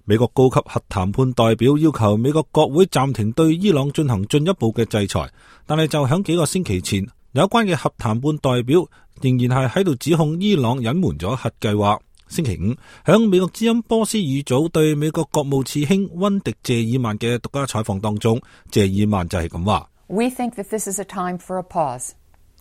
美國高級核談判代表要求美國國會暫停對伊朗進行進一步嘅制裁，但係就響幾個星期前，有關嘅核談判代表仍然係喺度指控伊朗隱瞞咗核計劃。星期五，響美國之音波斯語組對美國國務次卿溫迪謝爾曼嘅獨家採訪當中，謝爾曼就係咁話。 We think that this is a time for a pause,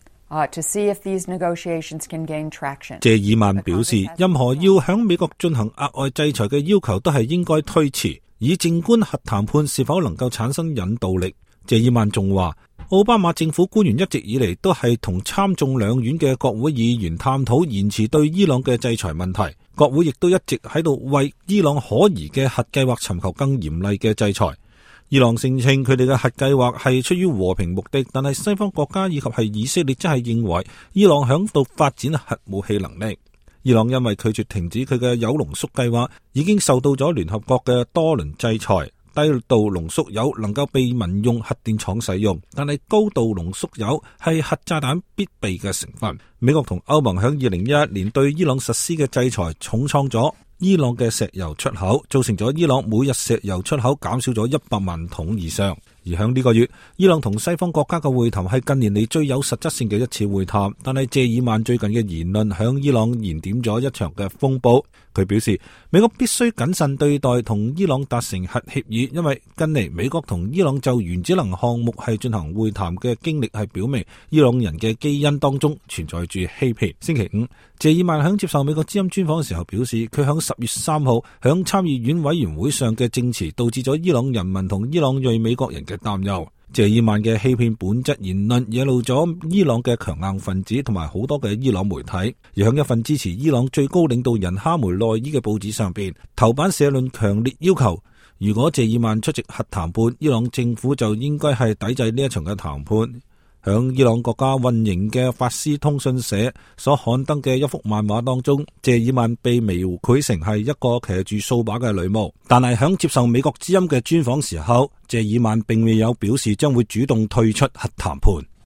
to see if these negotiations can gain traction. 謝爾曼表示，任何要響美國進行額外制裁嘅要求都係應該推遲，以靜觀核談判是否能夠產生引導力。謝爾曼仲話，奧巴馬政府官員一直以嚟都係同參眾兩院嘅國會議員探討延遲對伊朗嘅制裁問題，國會亦都一直喺度為伊朗可疑嘅核計劃尋求更嚴厲嘅制裁。伊朗聲稱佢哋嘅核計劃係出於和平目的，但係西方國家以及係以色列真係認為伊朗響度發展核武器能力。伊朗因為拒絕停止佢嘅鈾濃縮計劃，已經受到咗聯合國嘅多輪制裁。低度濃縮鈾能夠被民用核電廠使用，但係高度濃縮鈾係核炸彈必備嘅成分。美國同歐盟響2011年對伊朗實施嘅制裁，重創咗伊朗嘅石油出口，造成咗伊朗每日石油出口減少咗100萬桶以上。而響呢個月，伊朗同西方國家嘅會談係近年嚟最有實質性嘅一次會談，但係謝爾曼最近嘅言論響伊朗燃點咗一場嘅風暴。佢表示，美國必須謹慎對待同伊朗達成核協議，因為近嚟美國同伊朗就原子能項目係進行會談嘅經歷係表明伊朗人嘅基因當中存在住欺騙。星期五，謝爾曼響接受美國之音專訪嘅時候表示，佢響10月3號響參議院委員會上嘅證詞導致咗伊朗人民同伊朗裔美國人嘅擔憂。謝爾曼嘅欺騙本質言論惹怒咗伊朗嘅強硬分子同埋好多嘅伊朗媒體，而響一份支持伊朗最高領導人哈梅內伊嘅報紙上邊，頭版社論強烈要求，如果謝爾曼出席核談判，伊朗政府就應該係抵制呢一場嘅談判。響伊朗國家運營嘅法斯通訊社所刊登嘅一幅漫畫當中，謝爾曼被描繪成係一個騎住掃把嘅女巫，但係響接受美國之音嘅專訪時候，謝爾曼並未有表示將會主動退出核談判。